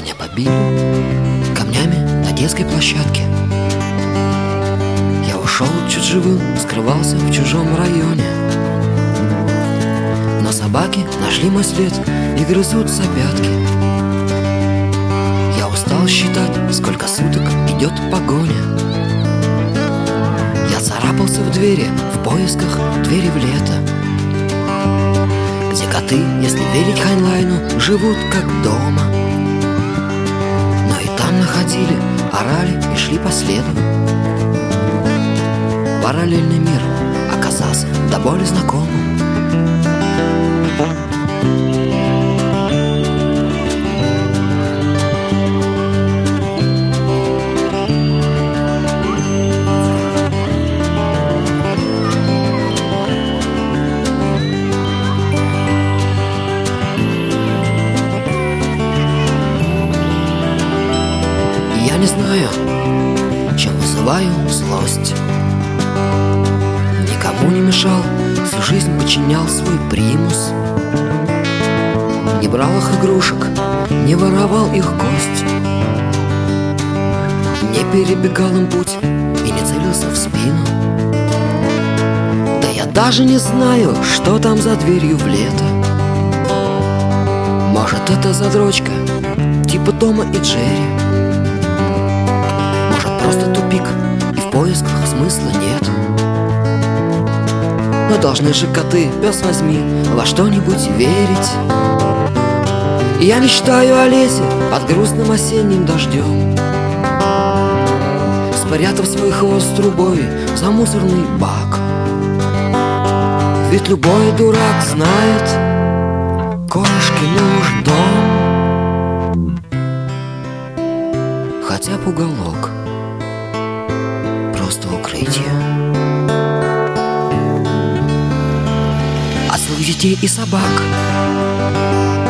Меня побили камнями на детской площадке. Я ушел чуть живым, скрывался в чужом районе. Но собаки нашли мой след и грызутся пятки. Я устал считать, сколько суток идет погоня. Я царапался в двери в поисках двери в лето, где коты, если верить Хайнлайну, живут как дома. Но и там находили, орали и шли по следу. Параллельный мир оказался до боли знакомым. Я не знаю, чем вызываю злость. Никому не мешал, всю жизнь подчинял свой примус. Не брал их игрушек, не воровал их кость, не перебегал им путь и не целился в спину. Да я даже не знаю, что там за дверью в лето. Может, это задрочка, типа Тома и Джерри. Просто тупик, и в поисках смысла нет. Но должны же коты, пес возьми, во что-нибудь верить. И я мечтаю о лесе под грустным осенним дождем, спрятав свой хвост трубой за мусорный бак. Ведь любой дурак знает, кошке нужен дом, хотя б уголок, просто укрытие от злых детей и собак.